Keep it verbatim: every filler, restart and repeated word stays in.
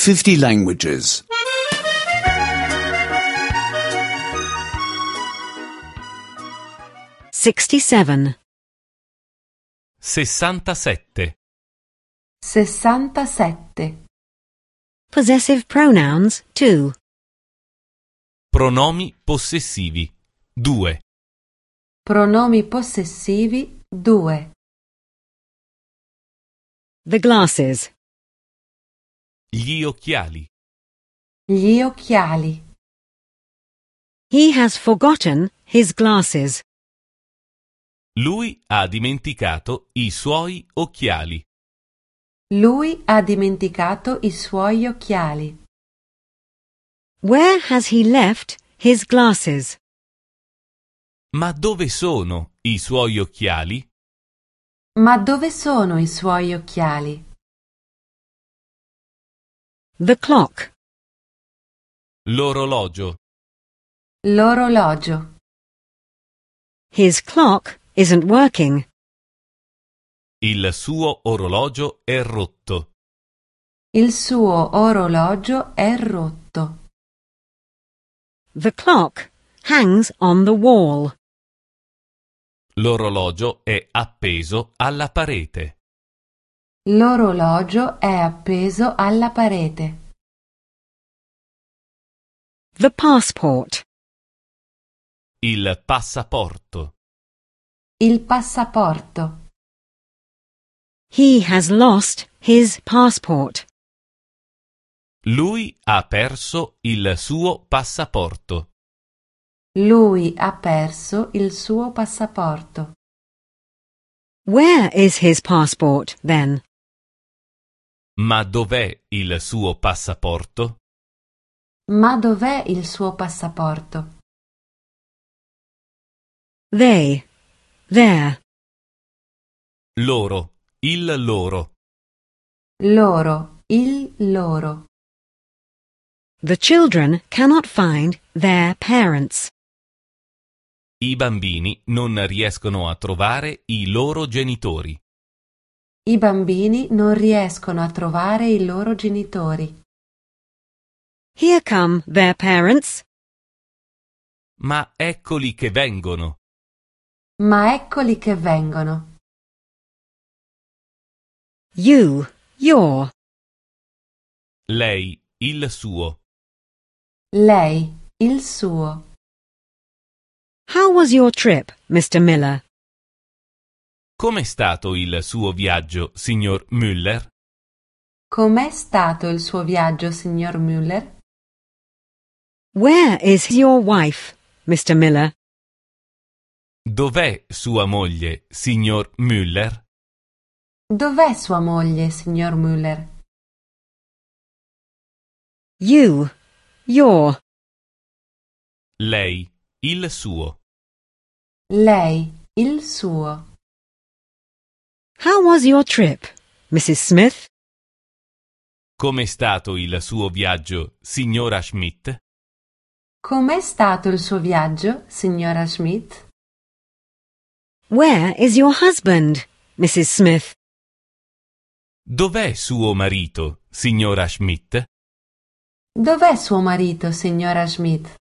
fifty languages. sixty-seven. sessantasette. sessantasette. Possessive pronouns two. Pronomi possessivi due. Pronomi possessivi due. The glasses. Gli occhiali. Gli occhiali. He has forgotten his glasses. Lui ha dimenticato i suoi occhiali. Lui ha dimenticato i suoi occhiali. Where has he left his glasses? Ma dove sono i suoi occhiali? Ma dove sono i suoi occhiali? The clock. L'orologio. L'orologio. His clock isn't working. Il suo orologio è rotto. Il suo orologio è rotto. The clock hangs on the wall. L'orologio è appeso alla parete. L'orologio è appeso alla parete. The passport. Il passaporto. Il passaporto. He has lost his passport. Lui ha perso il suo passaporto. Lui ha perso il suo passaporto. Where is his passport, then? Ma dov'è il suo passaporto? Ma dov'è il suo passaporto? They. There. Loro. Il loro. Loro. Il loro. The children cannot find their parents. I bambini non riescono a trovare i loro genitori. I bambini non riescono a trovare i loro genitori. Here come their parents. Ma eccoli che vengono. Ma eccoli che vengono. You. Your. Lei. Il suo. Lei. Il suo. How was your trip, Mister Miller? Com'è stato il suo viaggio, signor Müller? Com'è stato il suo viaggio, signor Müller? Where is your wife, Mister Miller? Dov'è sua moglie, signor Müller? Dov'è sua moglie, signor Müller? You. Your. Lei. Il suo. Lei. Il suo. How was your trip, Missus Smith? Com'è stato il suo viaggio, signora Schmidt? Com'è stato il suo viaggio, signora Schmidt? Where is your husband, Missus Smith? Dov'è suo marito, signora Schmidt? Dov'è suo marito, signora Schmidt?